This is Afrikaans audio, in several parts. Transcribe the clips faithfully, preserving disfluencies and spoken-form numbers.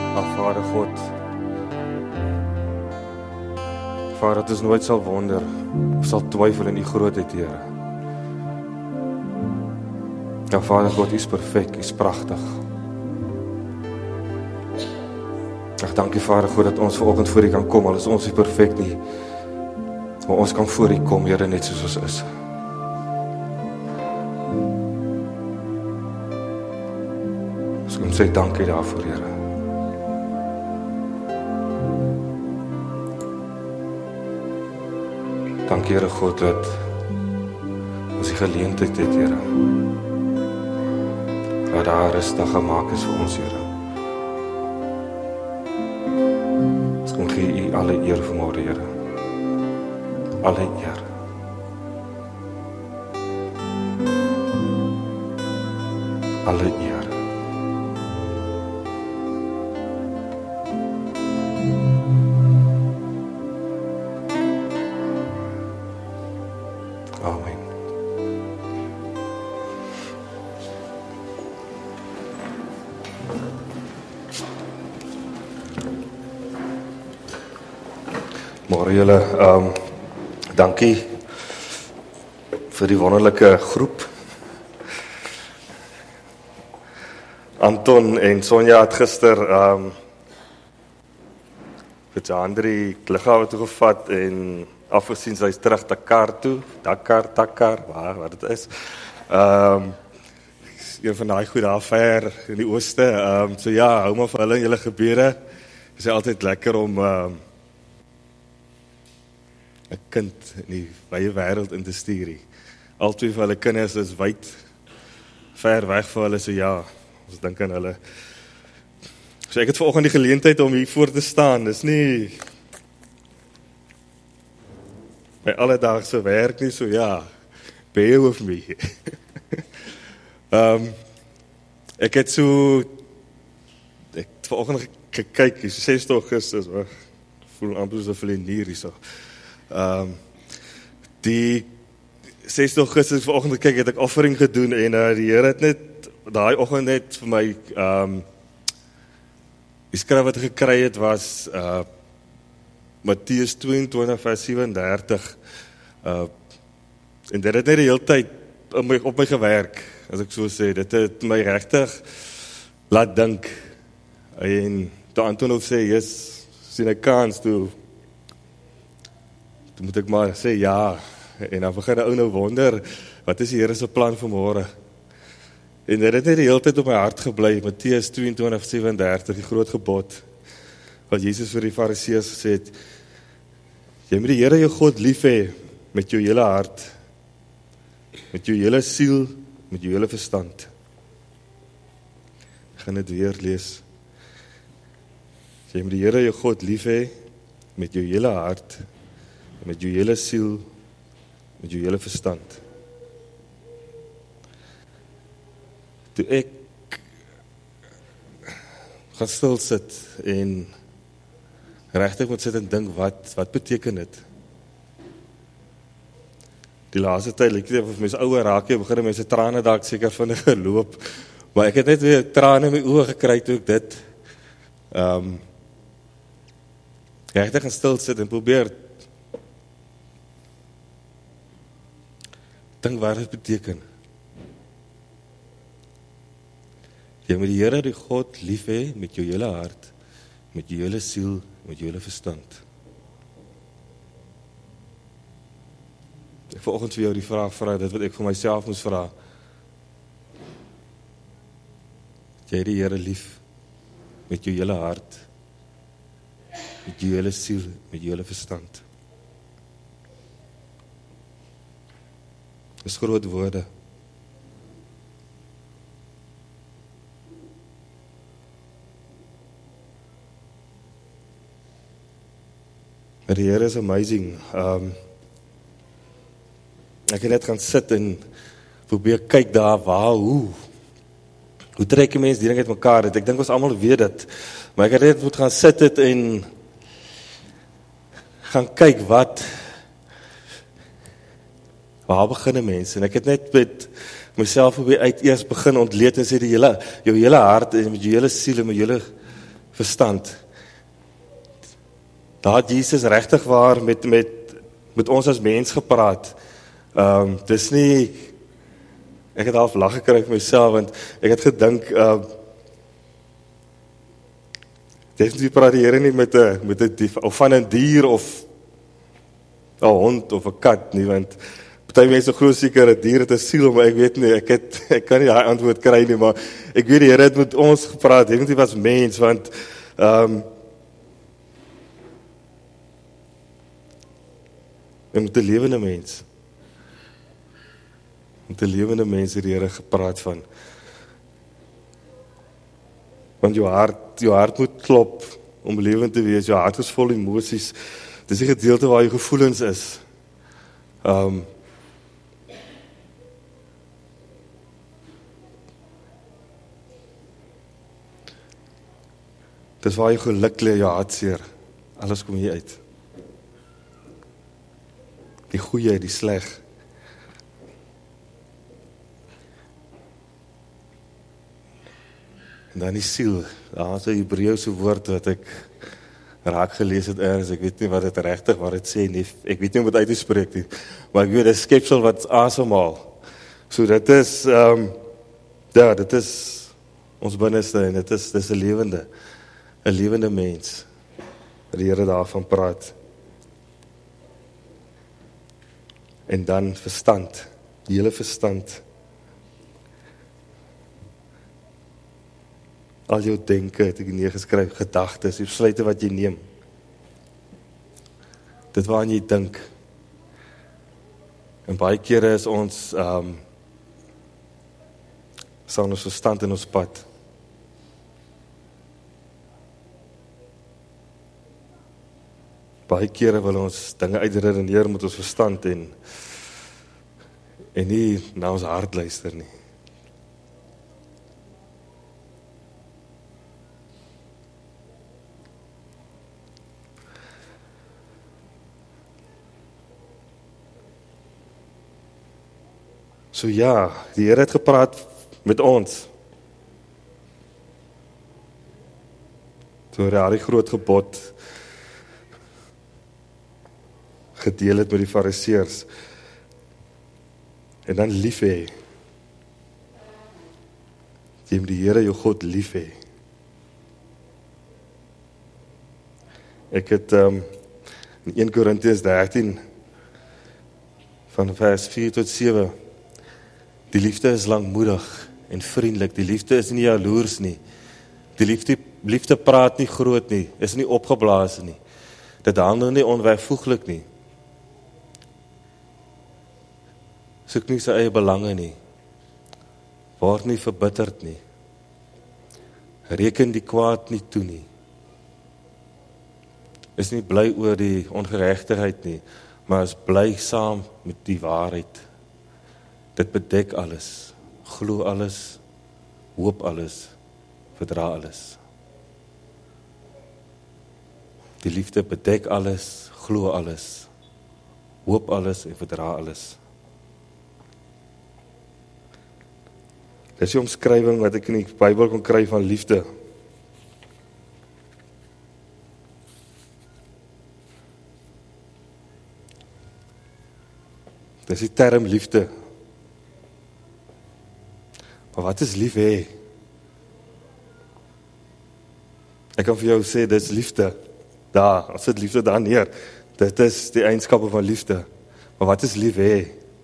Ag Vader God, Vader, dat ons nooit sal wonder, of sal twyfel in U grootheid, Here. Ja, Vader God, U is perfek, U is pragtig. Ag, dankie Vader God, dat ons vanoggend voor U kan kom, al is ons nie perfek nie, maar ons kan voor U kom, Here, net soos ons is. Ons kom sê dankie daarvoor, Here. Dankie, Here God, dat ons die geleentheid het, Here. Dat daar rustig gemaak is vir ons, Here. Ons kom gee U alle eer vanmôre, Here. Alle eer. Alle eer. Amen. Môre julle, um, dankie vir die wonderlike groep. Anton en Sonja het gister um, vir Jandri liggawe toe gevat en afgesien sy is terug Dakar toe, Dakar, Dakar, waar, wat het is. Um, een van die goeie daar ver in die ooste, um, so ja, hou maar vir hulle in julle gebede. Is altyd lekker om um, 'n kind in die wye wêreld in te stuur. Al twee van hulle kinders is wyd, ver weg vir hulle, so ja, ons dink aan hulle. So ek het vanoggend die geleentheid om hier voor te staan, dis nie my alledaagse werk nie, so ja, bear with me. um, ek het so, ek het vanoggend gekyk, die sesde Augustus, ek voel amper so veel hier hier so. Um, die sesde Augustus vanoggend gekyk, het ek offering gedoen, en uh, die Here het net, daai oggend net vir my, um, die skrif wat ek gekry het, was, uh, Matteus tweeëntwintig vers sewendertig, uh, en dit het net die hele tyd op my, op my gewerk, as ek so sê, dit het my regtig laat dink, en toe Anton ook sê, yes, sien ek kans toe, toe moet ek maar sê ja, en dan begin die ou nou wonder, wat is die Here se plan vir môre? En dit het net die hele tyd op my hart gebly, Matteus tweeëntwintig sewendertig, die groot gebod, wat Jesus vir die Fariseërs gesê het, jy moet die Here jou God lief hê met jou hele hart, met jou hele siel, met jou hele verstand. Ek gaan dit weer lees. Jy moet die Here jou God lief hê met jou hele hart, met jou hele siel, met jou hele verstand. Toe ek gaan stil sit en regtig moet sit en dink, wat, wat beteken dit? Die laaste tyd, lyk dit of mense ouer raak, jy begin mense trane dalk seker van 'n geloop, maar ek het net weer trane in my oë gekry toe ek dit um, regtig gaan stil sit en probeer dink wat dit beteken. Jy moet die Here die God lief hê met jou hele hart, met jou hele siel, met jou hele verstand. Ek vanoggend vir jou die vraag vra, dit wat ek vir myself moes vra. Jy die Here lief met jou hele hart, met jou hele siel, met jou hele verstand. Dis groot woorde. Maar die Here is amazing. Um, ek het net gaan sit en probeer kyk daar, waar, hoe. Hoe trek die mense die ding uit mekaar het? Ek dink ons almal weet dit. Maar ek het net moet gaan sit het en gaan kyk wat, waar begin die mense? En ek het net met myself probeer uit eers begin ontleed en sê die hele, jou hele hart en met jou hele siel en met jou hele verstand. Daar het Jesus regtig waar met, met, met ons as mens gepraat. Um, dis nie, ek het half lag gekry vir myself, want ek het gedink, um, definitief praat die Here nie met 'n met 'n dief, of van 'n dier of 'n hond of 'n kat nie, want party mense glo seker 'n dier het 'n siel, maar ek weet nie, ek het ek kan nie daai antwoord kry nie, maar ek weet die Here het met ons gepraat, definitief as mens, want um, en met 'n lewende mens, met 'n lewende mens het die Here gepraat van. Want jou hart, jou hart moet klop om lewend te wees, jou hart is vol emosies, dis die gedeelte waar jou gevoelens is. Um, dis waar jou geluk lê, jou hartseer, alles kom hier uit. Die goeie, die sleg. En dan die siel, daar is 'n Hebreëse woord wat ek raak gelees het ergens, ek weet nie wat dit regtig wat dit sê nie, ek weet nie hoe om dit uit te spreek nie, maar ek weet, dit is skepsel wat asemhaal. So dit is, um, ja, dit is ons binneste, en dit is, dit is 'n lewende, 'n lewende mens, wat die Here daarvan praat. En dan verstand, die hele verstand. Al jou denke, het ek neergeskryf, gedagtes, die besluite wat jy neem. Dit waaraan jy dink. En baie kere is ons, um, staan ons verstand in ons pad. Baie kere wil ons dinge uitredeneer met ons verstand en, en nie na ons hart luister nie. So ja, die Here het gepraat met ons. Toe hy die groot gebod gedeel het met die fariseërs. En dan lief hê. Jy moet die Here jou God lief hê. Ek het um, in Eerste Korintiërs dertien van vers vier tot sewe. Die liefde is langmoedig en vriendelik. Die liefde is nie jaloers nie. Die liefde, liefde praat nie groot nie, is nie opgeblaas nie. Dit handel nie onwegvoeglik nie. Soek nie sy eie belange nie. Word nie verbitterd nie. Reken die kwaad nie toe nie. Is nie bly oor die ongeregtigheid nie, maar is bly saam met die waarheid. Dit bedek alles, glo alles, hoop alles, verdra alles. Die liefde bedek alles, glo alles, hoop alles en verdra alles. Dit is die omskrywing wat ek in die Bybel kon kry van liefde. Dit is die term liefde. Maar wat is lief hê? Ek kan vir jou sê, dit is liefde. Daar, as dit liefde daar neer. Dit is die eienskappe van liefde. Maar wat is lief hê?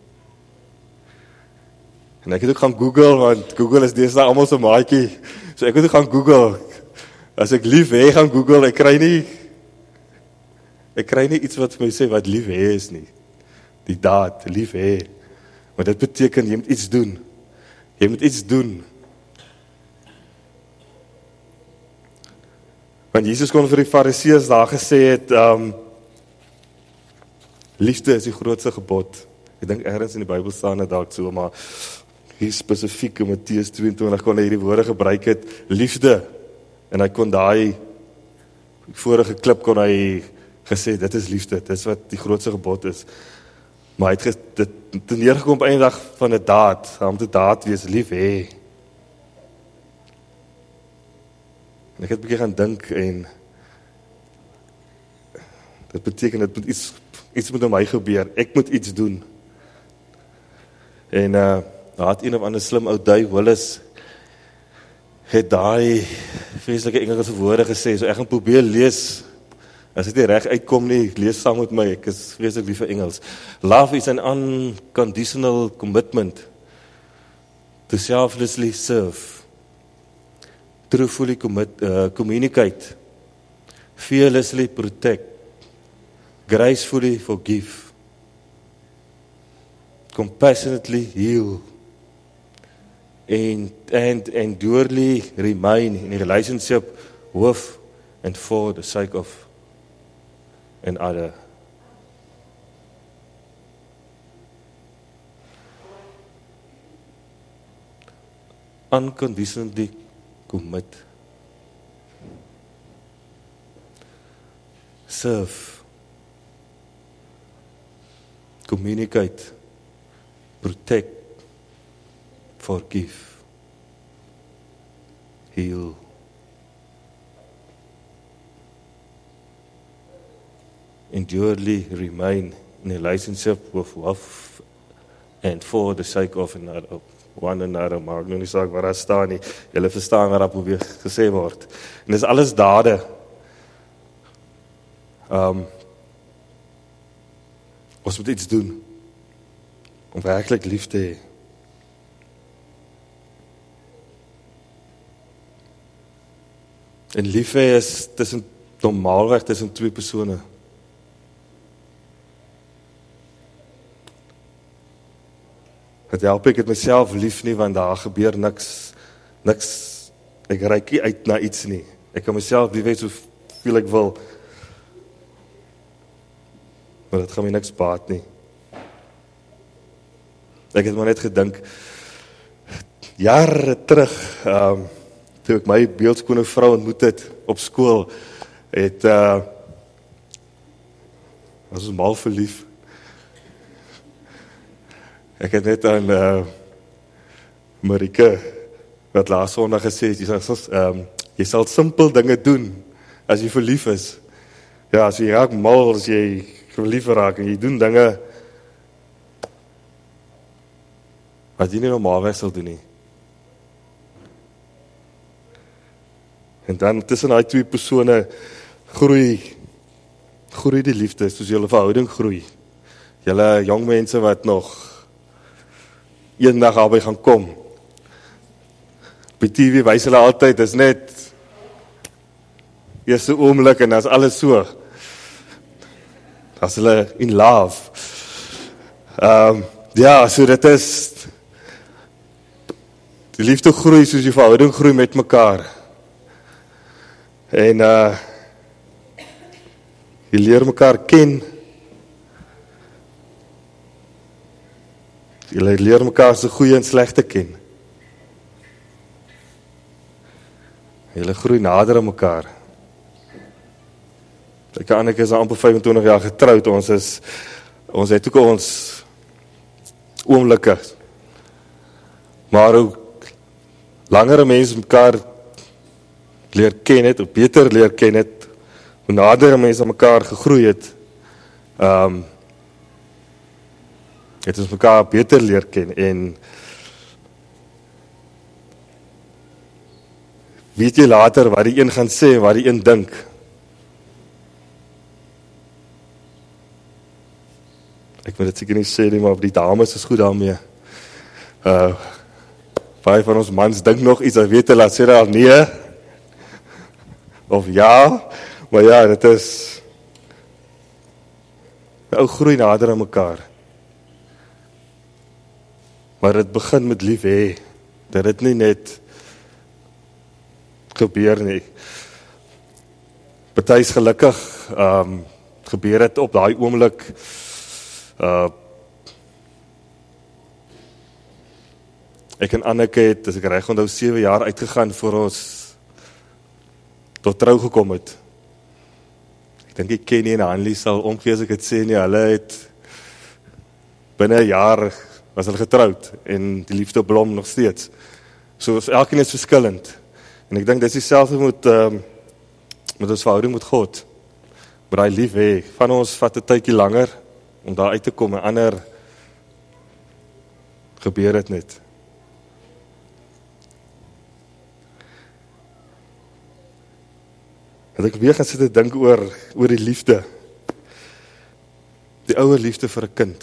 En ek het ook gaan Google, want Google is deesdae almal so maatjie. So ek het ook gaan Google. As ek lief hê gaan Google, ek kry nie ek kry nie iets wat vir my sê wat lief hê is nie. Die daad, lief hê. Maar dit beteken jy moet iets doen. Jy moet iets doen. Want Jesus kon vir die fariseërs daar gesê het, um, liefde is die grootste gebod. Ek dink ergens in die Bybel staan dit dalk so, maar hier spesifiek in Matteus tweeëntwintig kon hy hierdie woorde gebruik het, liefde. En hy kon daai vorige klip kon hy gesê, dit is liefde, dit is wat die grootste gebod is. Maar hy het dit te neergekom op een dag van 'n daad, om te daad wees, lief hê. En ek het 'n bietjie gaan dink en dit beteken dit moet iets iets moet met my gebeur. Ek moet iets doen. En uh daar het een of ander slim ou Dave Willis het daai vreeslike Engelse woorde gesê. So ek gaan probeer lees. As dit nie reg uitkom nie, lees saam met my. Ek is vreeslik lief vir Engels. Love is an unconditional commitment to selflessly serve, truthfully commit, uh, communicate, fearlessly protect, gracefully forgive, compassionately heal, and, and endurely remain in a relationship with and for the sake of another. Unconditionally commit. Serve. Communicate. Protect. Forgive. Heal. Endurely remain in a relationship with love and for the sake of another. One another, maar ek nou nie saak waar daar staan nie. Julle verstaan wat daar probeer gesê word. En dis alles dade. Um, ons moet iets doen om werklik lief te hê. En lief hê is tussen normaalweg tussen twee persone. Het help ek het myself lief nie, want daar gebeur niks, niks, ek reik nie uit na iets nie. Ek kan myself lief hê soveel ek wil, maar dit gaan my niks baat nie. Ek het maar net gedink, jare terug, um, toe ek my beeldskone vrou ontmoet het op skool, het, uh, was ons mal verlief. Ek het net aan uh, Marike, wat laas sondag gesê het, jy sal, um, jy sal simpel dinge doen, as jy verlief is. Ja, as jy raak mal, as jy verlief raak, en jy doen dinge, wat jy nie normaalweg sal doen nie. En dan tussen die twee persone, groei, groei die liefde, soos julle verhouding groei. Julle jong mense wat nog een dag albei gaan kom. By T V wys hulle altyd, dis net eerste oomblik en as alles so. As hulle in love. Um, ja, so dit is die liefde groei soos die verhouding groei met mekaar. En uh, jy leer mekaar ken. Julle leer mekaar se goeie en slegte ken. Julle groei nader aan mekaar. Ek en Anneke is amper vyfentwintig jaar getroud. Ons is ons het ook ons oomblikke. Maar hoe langer mense mekaar leer ken het, of beter leer ken het, hoe nader mense aan mekaar gegroei het, um, het ons mekaar beter leer ken, en weet jy later wat die een gaan sê, en wat die een dink. Ek moet dit seker nie sê nie, maar die dames is goed daarmee. Uh, baie van ons mans dink nog iets, en weet hulle, sê daar nee, of ja, maar ja, dit is, ou groei nader aan mekaar. Maar dit begin met lief hê, dat dit nie net gebeur nie. Party is gelukkig, um, gebeur het op daai oomblik, uh, ek en Anneke het, as ek reg onthou, sewe jaar uitgegaan voor ons tot trou gekom het. Ek dink ek Kenny en Hanlie sal omgee as ek het sê nie, hulle het binne 'n jaar was hulle getroud, en die liefde blom nog steeds. So elkeen is verskillend. En ek dink dit is dieselfde met, um, met ons verhouding met God. Maar hy lief hê, van ons vat 'n tydjie langer om daar uit te kom, en ander gebeur dit net. En ek weer gaan sit te dink oor, oor die liefde. Die ouer liefde vir 'n kind.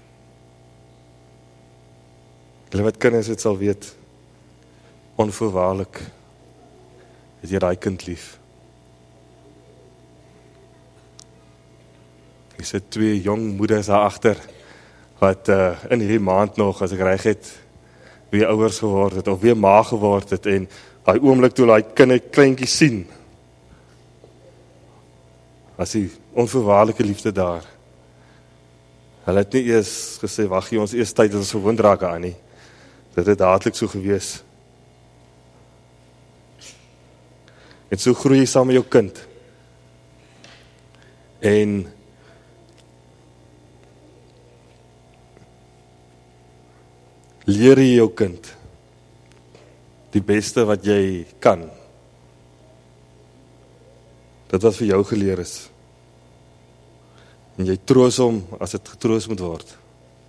Hulle wat kinders het sal weet, onvoorwaardelik het jy daai kind lief. Ek sit twee jong moeders daar agter, wat uh, in hierdie maand nog, as ek reg het, weer ouers geword het, of weer ma geword het, en daai oomblik toe daai kind kleintjie sien, as die onvoorwaardelike liefde daar. Hulle het nie eers gesê, wag jy ons eers tyd dat ons gewoond raak aan nie. Dit het dadelik so gewees. En so groei jy saam met jou kind. En leer jy jou kind die beste wat jy kan. Dit wat vir jou geleer is. En jy troos hom as dit getroos moet word.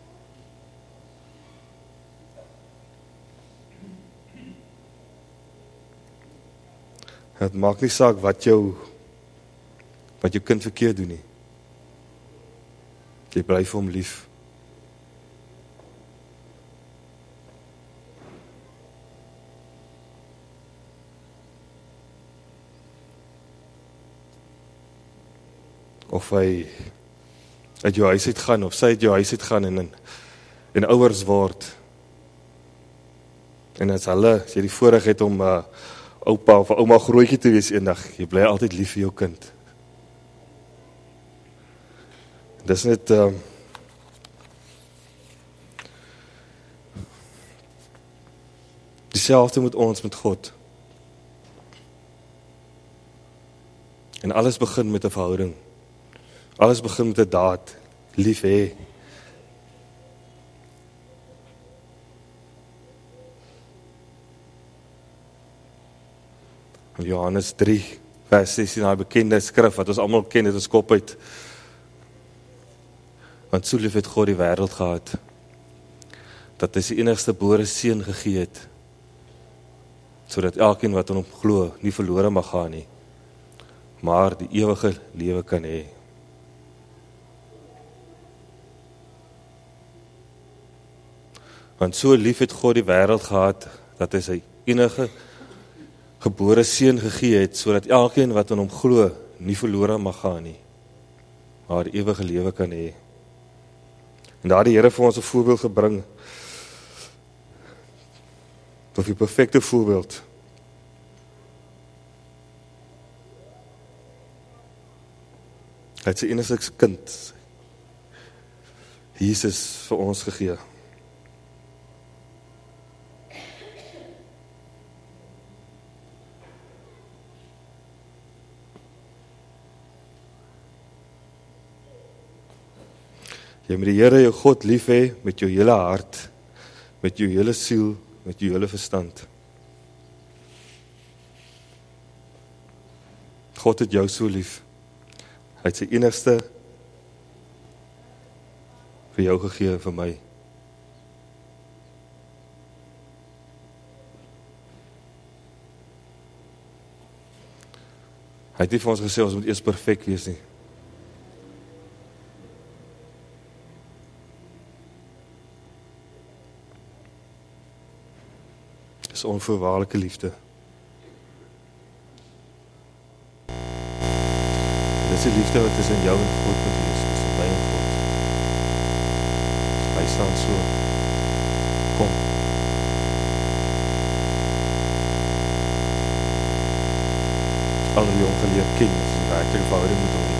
Het maak nie saak wat jou wat jou kind verkeerd doen nie. Jy bly vir hom lief. Of hy uit jou huis uit gaan, of sy uit jou huis uit gaan en, en, en ouers word. En as hulle, as jy die voorreg het om uh, oupa of ouma grootjie te wees eendag, jy bly altyd lief vir jou kind. Dis net uh, dieselfde met ons, met God. En alles begin met 'n verhouding. Alles begin met 'n daad, lief hê. Johannes drie, vers sessie, daai bekende skrif wat ons almal ken uit ons kop uit. Want so lief het God die wêreld gehad, dat hy sy enigste gebore seun gegee het, sodat elkeen wat aan hom glo, nie verlore mag gaan nie, maar die ewige lewe kan hê. Want so lief het God die wêreld gehad, dat hy sy enige gebore seun gegee het, sodat elkeen wat aan hom glo, nie verlore mag gaan nie, maar die ewige lewe kan hê. En daar die Here vir ons 'n voorbeeld gebring, of die perfekte voorbeeld. Hy het sy enigste kind, Jesus, vir ons gegee. Jy moet die Here jou God lief hê met jou hele hart, met jou hele siel, met jou hele verstand. God het jou so lief. Hy het sy enigste vir jou gegee, vir my. Hy het nie vir ons gesê, ons moet eers perfek wees nie. Dis onvoorwaardelike liefde. Dis die liefde wat tussen jou en God moet wees, tussen my en God. Hy staan so, kom. Al wie hom geleer ken, is die werklike verhouding met hom het.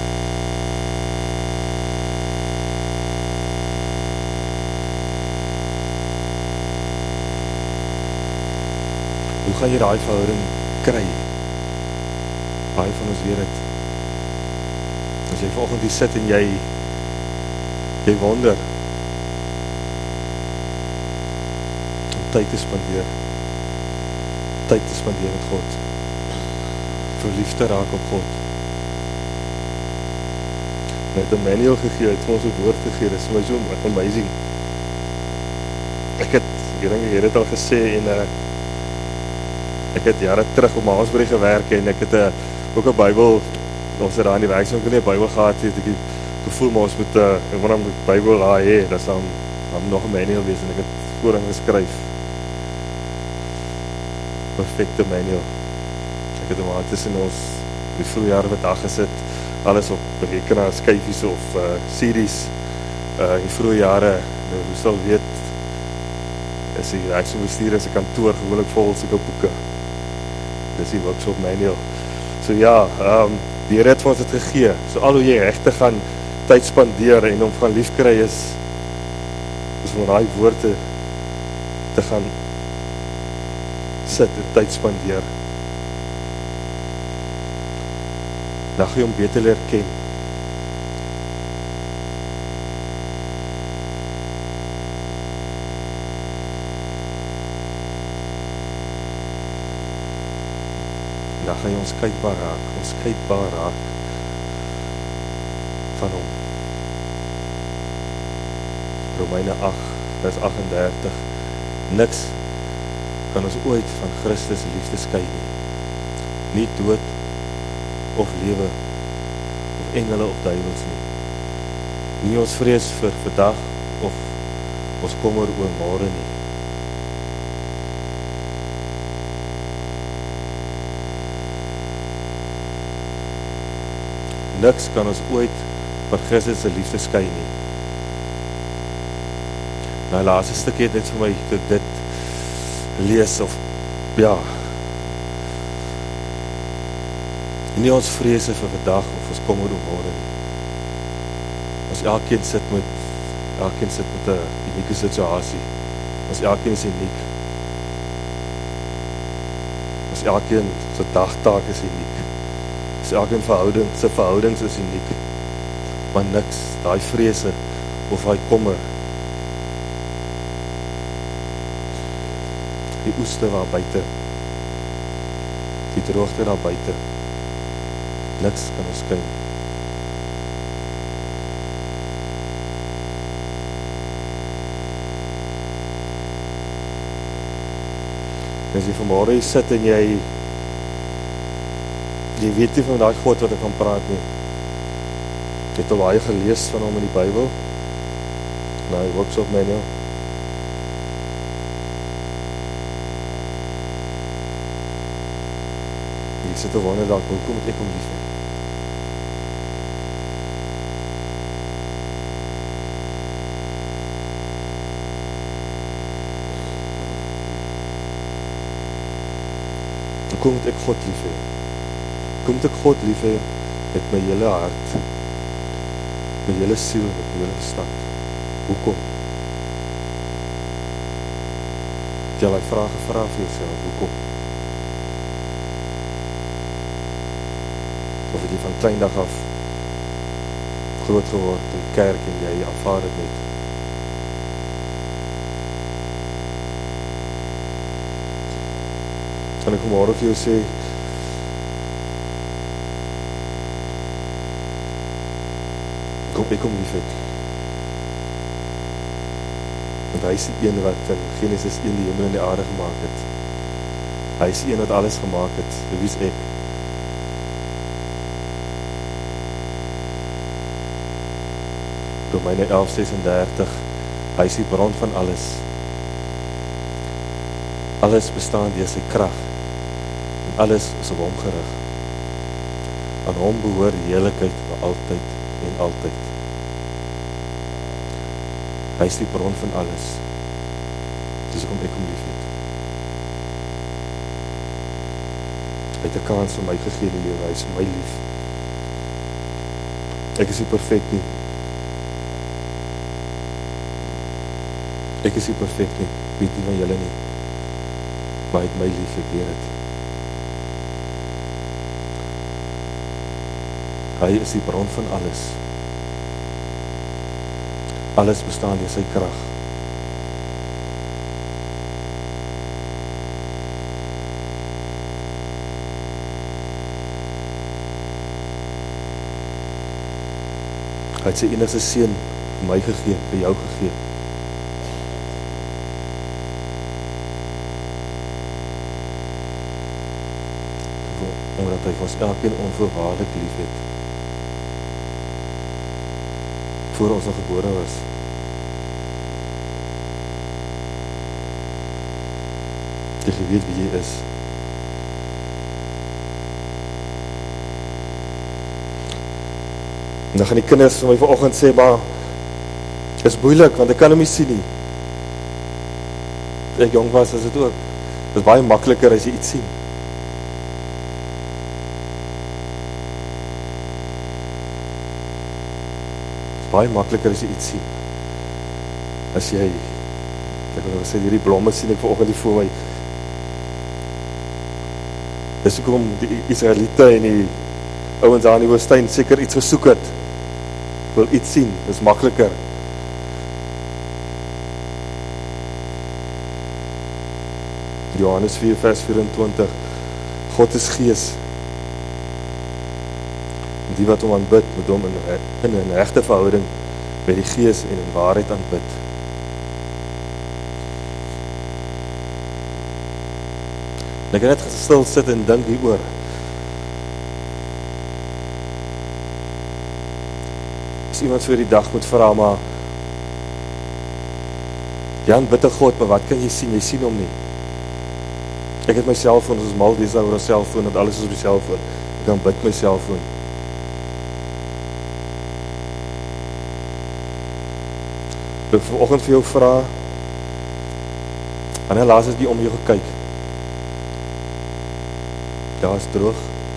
Hoe gaan jy daai verhouding kry? Baie van ons weet het. As jy vanoggend hier sit en jy jy wonder om tyd te spandeer, tyd te spandeer met God, verlief te raak op God. Hy het 'n manual gegee, hy het vir ons 'n woord gegee, dit is my so amazing. Ek het, ek dink ek het dit al gesê, en uh, ek het jare terug op Maasbury gewerk, en ek het uh, ook 'n Bybel, ons het daar in die werk, so ek het nie 'n Bybel gehad, het ek het gevoel, maar ons moet, uh, ek moet die Bybel daar hê, dat sal nog 'n manual wees, en ek het voorin geskryf. Perfecte manual. Ek het hom aan tussen ons die vroeë jare wat daar gesit, alles op rekenaar, skyfies of uh, series, uh, die vroeë jare, nou, hoe sal weet, is die reisbestuur is 'n kantoor gewoonlik vol sulke boeke. Dis die workshop manual. So ja, um, die Here het vir ons het gegee, so al hoe jy regtig gaan tyd spandeer en om gaan lief kry is, is om daai woorde te gaan sit en tyd spandeer. Dan gaan jy hom beter leer ken. Dan gaan jy onskykbaar raak, onskykbaar raak van hom. Romeine agt, vers agt en dertig. Niks kan ons ooit van Christus liefde skei nie. Nie dood of lewe, of engele of duivels nie. Nie ons vrees vir vandag of ons kommer oor môre nie. Niks kan ons ooit van Christus se liefde skei nie. Nou, laaste stukkie het net vir my dit, dit lees of, ja, nie ons vrese vir vandag of ons kommer oor môre nie. Ons elkeen sit met, elkeen sit met 'n unieke situasie. Ons elkeen is uniek. Ons elkeen se dagtaak is uniek. Ons elkeen verhouding, se verhoudings is uniek. Maar niks, daai vrese of daai kommer, die oeste waar buite, die droogte daar buite, niks kan ons skyn. As jy vanmôre hier sit en jy jy weet nie van daai God wat ek kan praat nie. Jy het al baie gelees van hom in die Bybel. Nou, hy works op manual. Jy sit te wonder dalk, hoekom moet ek hom lief hê? Hoekom moet ek God lief hê? Hoekom moet ek God lief hê met my hele hart, my hele siel, met my hele verstand? Hoekom? Jy al die vraag gevra vir jouself, hoekom? Of het jy van klein dag af groot geword in die kerk en jy aanvaar het net? Kan ek vanmôre vir jou sê, kom ek kom lief het. Want hy is die een wat in Genesis een die hemel en die aarde gemaakt het. Hy is die een wat alles gemaakt het. Wie is ek? Romeine elf sesendertig, hy is die bron van alles. Alles bestaan deur sy krag, en alles is op hom gerig. Aan hom behoort die heiligheid vir altyd en altyd. Hy is die bron van alles. Dis hoekom ek hom lief het. Hy het 'n kans vir my gegee in die lewe, hy is vir my lief. Ek is nie perfek nie. Ek is nie perfek nie, weet nie van julle nie. Maar hy het my lief, ek weet het. Hy is die bron van alles. Alles bestaan deur sy krag. Hy het sy enigste seun vir my gegee, vir jou gegee. Omdat hy ons elkeen onvoorwaardelik lief het. Voor ons nog gebore was. Jy weet wie jy is. En dan gaan die kinders vir my vanoggend sê, maar is moeilik, want ek kan hom nie sien nie. Ek jong was, is dit ook. Dit is baie makliker as jy iets sien. Het is baie makliker as jy iets sien. As jy, ek wil sê, hierdie blomme sien ek vanoggend hier voor my. Dis hoekom die Israeliete en die ouens daar in die woestyn seker iets gesoek het. Wil iets sien, dis makliker. Johannes vier vers vyf-en-twintig, God is gees. En die wat hom aanbid, moet hom in, in een regte verhouding met die gees en in waarheid aanbid. En ek het net stil sit en dink hieroor. As iemand vir die dag moet vra, maar Jan, bid te God, maar wat kan jy sien? Jy sien hom nie. Ek het my cellfoon, ons is mal deesdae oor ons cellfoon, dat alles is op die cellfoon. Ek kan bid my cellfoon. Ek wil vanoggend vir jou vra, wanneer laas het jy om jou gekyk? Ja, is droog.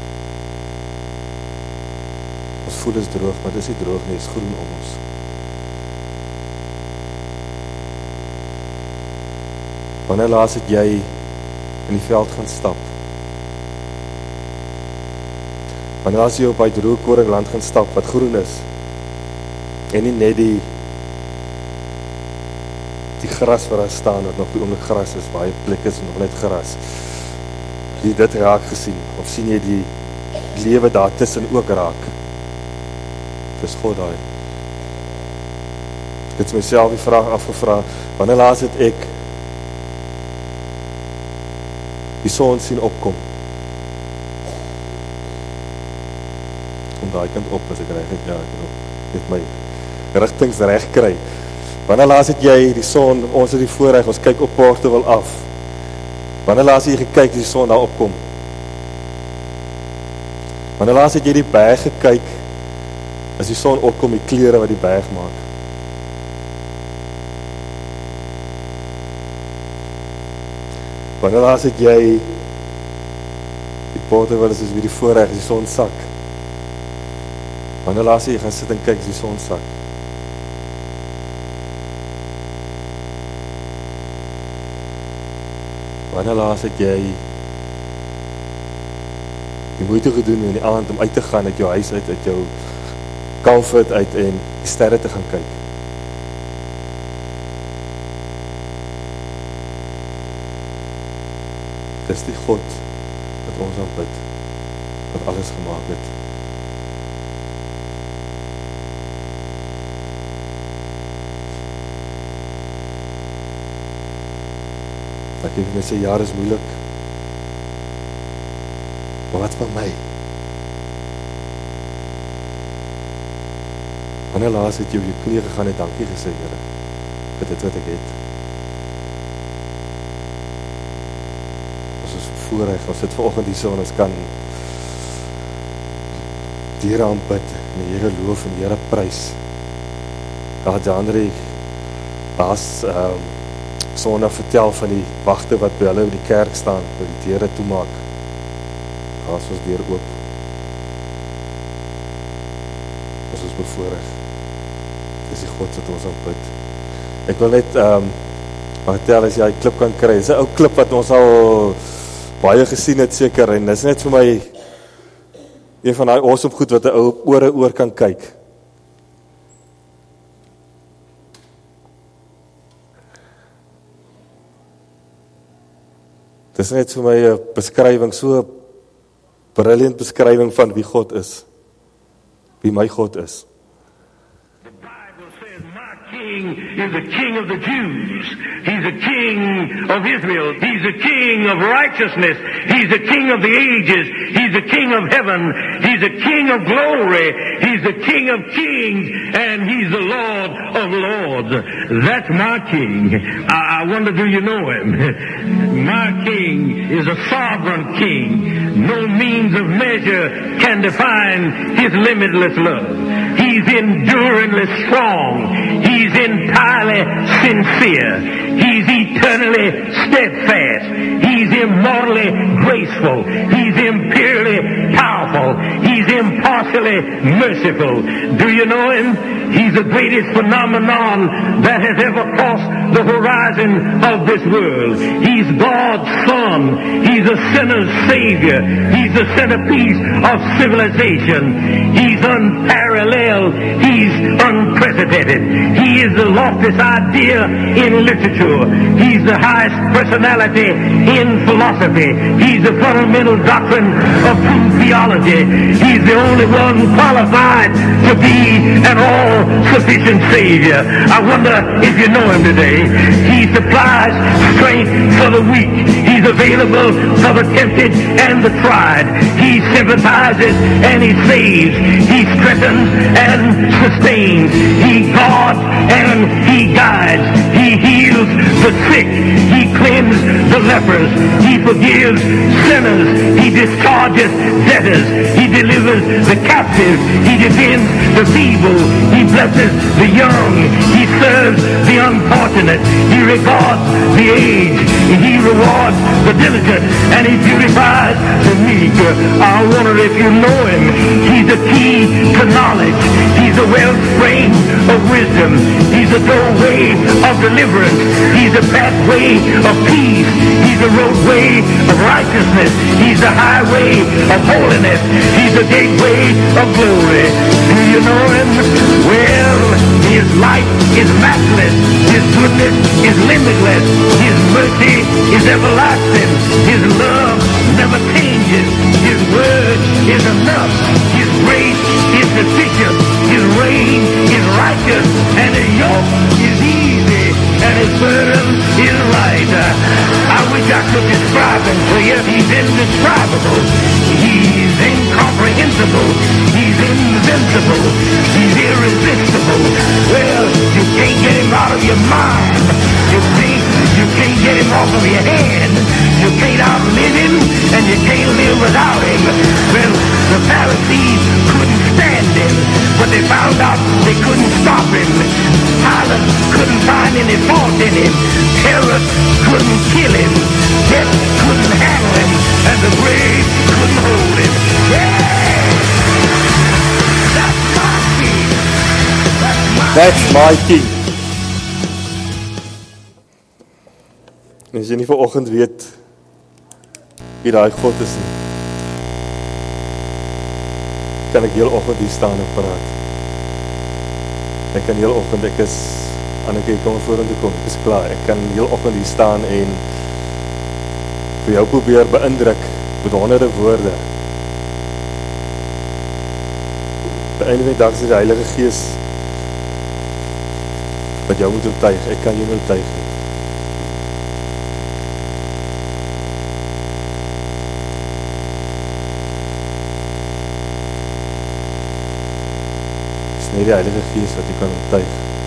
Ons voel is droog, maar dit is nie droog nie, is groen om ons. Wanneer laas het jy in die veld gaan stap? Wanneer laas jy op die droog koringland gaan stap, wat groen is? En nie net die die gras waar daar staan, wat nog die oomlik gras is, baie plek is nog net gras. Die dit raak gesien, of sien jy die lewe daar tussen ook raak? Dis God daai. Ek het myself die vraag afgevra, wanneer laas het ek die son sien opkom? Kom daai kant op, as ek reg het, ja, ek het my rigtings reg kry. Wanneer laas het jy die son, ons het die voorreg, ons kyk op Portugal af. Wanneer laas het jy gekyk as die son daar opkom? Wanneer laas het jy die berg gekyk as die son opkom, die kleure wat die berg maak? Wanneer laas het jy die Portugal is wie die voorreg as die son sak? Wanneer laas het jy gaan sit en kyk as die son sak? Wanneer laas het jy die moeite gedoen in die aand om uit te gaan uit jou huis uit, uit jou comfort uit en die sterre te gaan kyk? Dis die God wat ons aanbid, wat alles gemaak het. Ek het net sê, jaar is moeilik. Maar wat van my? Wanneer laas het jy op jou knie gegaan en dankie gesê, Here, vir dit wat ek het? Ons is voorreg, ons sit vanoggend hier so en ons kan die Here aanbid, en die Here loof en die Here prys. Ja, Jandre, laas um, Sondag vertel van die wagte wat by hulle in die kerk staan, wat die deure toemaak. As ons deur oop. Ons is bevoorreg. Dis die God wat ons aanbid. Ek wil net um, vertel as jy die klip kan kry. Dis 'n ou klip wat ons al baie gesien het seker, en dis net vir my een van daai awesome goed wat 'n ou ore oor kan kyk. Dis net vir my 'n beskrywing, so 'n brilliant beskrywing van wie God is. Wie my God is. king is the king of the Jews. He's the king of Israel. He's the king of righteousness. He's the king of the ages. He's the king of heaven. He's the king of glory. He's the king of kings. And he's the Lord of lords. That's my king. I, I wonder, do you know him? My king is a sovereign king. No means of measure can define his limitless love. He's enduringly strong. He's entirely sincere. He's eternally steadfast. He's immortally graceful. He's imperially powerful. He's impartially merciful. Do you know him? He's the greatest phenomenon that has ever crossed the horizon of this world. He's God's Son. He's a sinner's Savior. He's the centerpiece of civilization. He's unparalleled. He's unprecedented. He is the loftiest idea in literature. He's the highest personality in philosophy. He's the fundamental doctrine of true theology. He's the only one qualified to be an all-sufficient Savior. I wonder if you know him today. He supplies strength for the weak. He's available for the tempted and the tried. He sympathizes and he saves. He strengthens and sustains. He guards and he guides. He heals the sick. He cleanses the lepers. He forgives sinners. He discharges debtors. He delivers the captive. He defends the feeble. He blesses the young. He serves the unfortunate. He regards the aged. He rewards the diligent. And he purifies the meek. I wonder if you know him. He's the key to knowledge. He's the wellspring of wisdom. He's the doorway of deliverance. He's the pathway of peace. He's the roadway of righteousness. He's the highway of holiness. He's the gateway of glory. Do you know him? Well, his life is matchless. His goodness is limitless. His mercy is everlasting. His love never changes. His word is enough. His grace is sufficient. His reign is righteous. And his yoke is easy. And his burden is light. I wish I could describe him to you. He's indescribable. He's incomprehensible. He's invincible. He's irresistible. Well, you can't get him out of your mind. You can't, you can't get him off of your hand. You can't outlive him, and you can't live without him. Well, the Pharisees couldn't stand him, but they found out they couldn't stop him. Pilate couldn't find any fault in him. Herod couldn't kill him. Death couldn't handle him, and the grave couldn't hold him. Yeah! That's my king. That's my That's my king. En as jy nie vanoggend weet wie daai God is nie, kan ek heel oggend hier staan en praat. Ek kan heel oggend, ek is aan ek kom vorentoe kom, ek is klaar. Ek kan heel oggend hier staan en vir jou probeer beïndruk met honderde woorde. By einde van die dag is die Heilige Gees wat jou moet oortuig. Ek kan jou nie oortuig nie. Nie die Heilige Gees wat jy kan oortuig.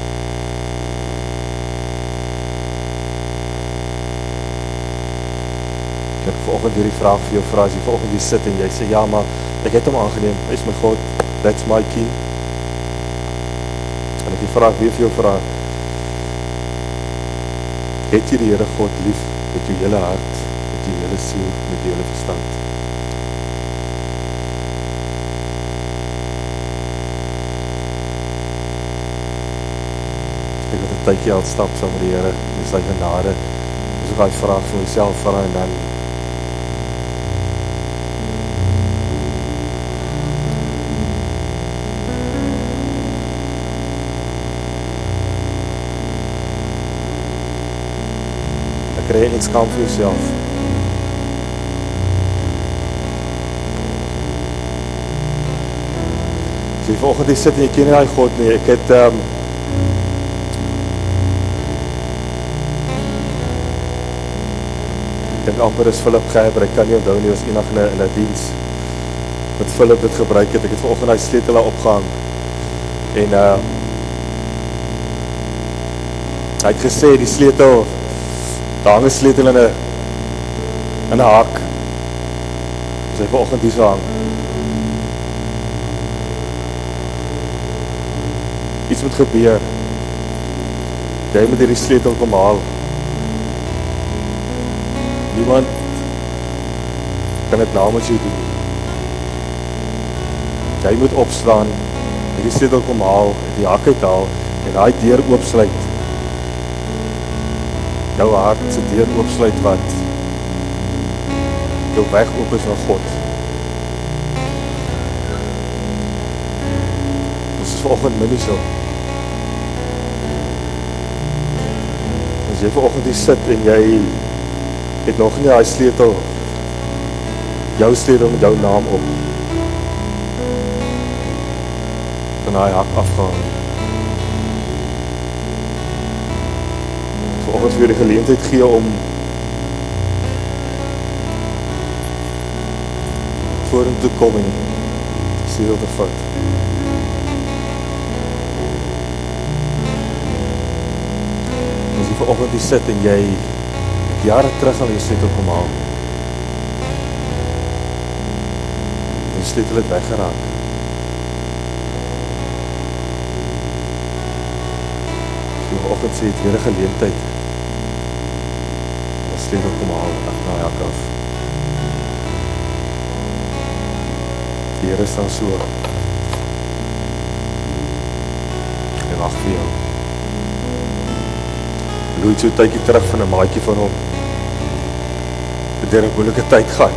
Ek het vanoggend hierdie vraag vir jou vra, as jy vanoggend hier sit en jy sê, ja, maar ek het hom aangeneem, hy is my God, that's my king. En ek die vraag weer vir jou vraag, het jy die Here God lief met jou hele hart, met jou hele siel, met jou hele verstand? Tydjie al stap saam met die Here, dis sy genade, dis ook die vraag vir myself vra en dan dan kry jy niks skam vir jouself. As jy vanoggend hier sit en jy ken nie die God nie, ek het um, dink amper is Philip Gerber, ek kan nie onthou nie, was enig in 'n in 'n diens wat Philip dit gebruik het. Ek het vanoggend hy sleutel daar opgehang en uh, hy het gesê die sleutel, daar hang 'n sleutel in 'n in 'n hak. Dus hy vanoggend hier so hang. Iets moet gebeur. Jy moet hierdie sleutel kom haal. Niemand kan het namens jou doen. Jy moet opstaan, hierdie sleutel kom haal, die hak uithaal en daai deur oopsluit. Jou hart se deur oopsluit wat jou weg oop is na God. Dis is vanoggend min nie so. As jy vanoggend hier sit en jy het nog nie daai sleutel, jou sleutel met jou naam op, dan hy hak afgehaal. Vanoggend weer die geleentheid gee om vorentoe kom en die sleutel te vat. As jy vanoggend hier sit en jy jare terug al die sleutel kom haal, en die sleutel het weggeraak. As jy vanoggend sê, het weer 'n geleentheid, die sleutel kom haal, af na jou af. Die Here staan so en wag vir jou. Hoe het so tydjie terug van 'n maatjie van hom het deur 'n moeilike tyd gaan.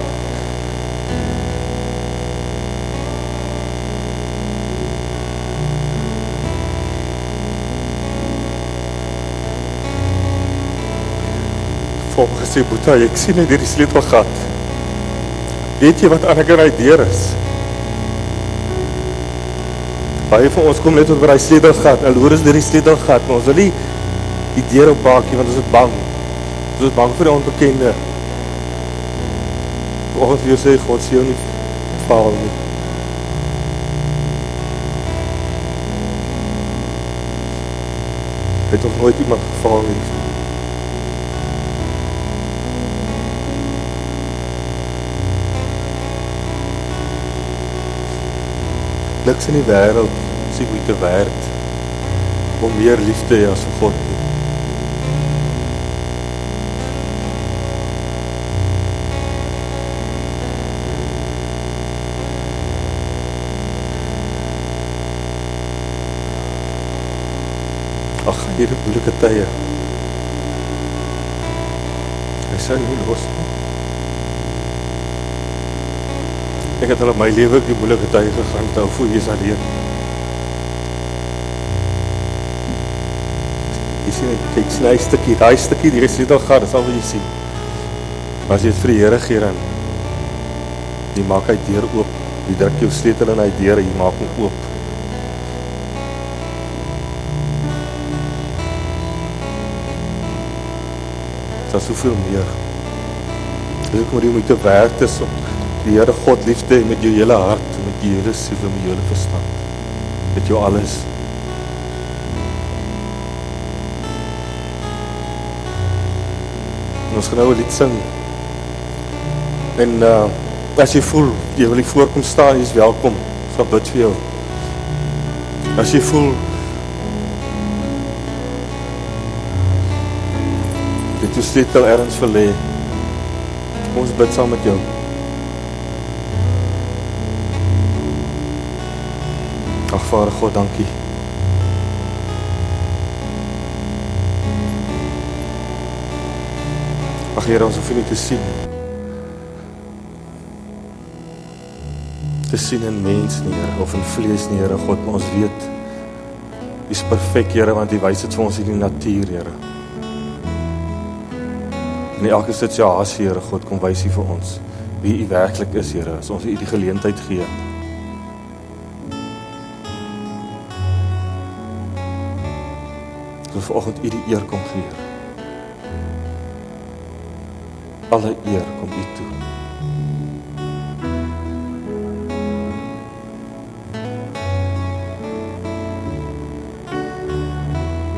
Vir hom gesê, Boeta, ek sien net hierdie sleutelgat. Weet jy wat aan ek in hy deur is? Baie van ons kom net op by die sleutelgat, en loer is die sleutelgat, maar ons wil nie die deur opbaakie, want ons is bang. Ons is bang vir die onbekende. Vanoggend weer sê, God sê jou nie faal nie. Het nog nooit iemand gefaal nie. Niks in die wêreld is die moeite werd om meer lief te hê as vir God nie. Ag, hierdie moeilike tye. Hy sê nie los nie. Ek het al op my lewe op die moeilike tye gegaan, nou voel jy is alleen. Jy sien, kyk, sny stukkie, die stukkie, die sleutel gaan, dis al wat jy sien. Maar as jy het vir die Here gee, dan die maak hy deur oop, die druk jou sleutel in hy deur, jy maak hom oop. Dit is soveel meer. Dis ook maar die moeite werd is om die Here God lief te hê met jou hele hart, met jou hele siel, met jou hele verstand, met jou alles. En ons gaan nou 'n lied sing. En uh, as jy voel, jy wil nie voorkom staan, jy is welkom. Ons gaan bid vir jou. As jy voel, dit is sleutel ergens verlê, kom ons bid saam met jou. Ag, Vader God, dankie. Ag, Here, ons hoef nie te sien. Te sien in mens nie, Here, of in vlees nie, Here God, maar ons weet, U is perfek, Here, want U wys dit vir ons in die natuur, Here. In elke situasie, Here God, kom wys U vir ons wie U werklik is, Here, as ons U die geleentheid gee. Ons vanoggend U die eer kom gee. Alle eer kom U toe.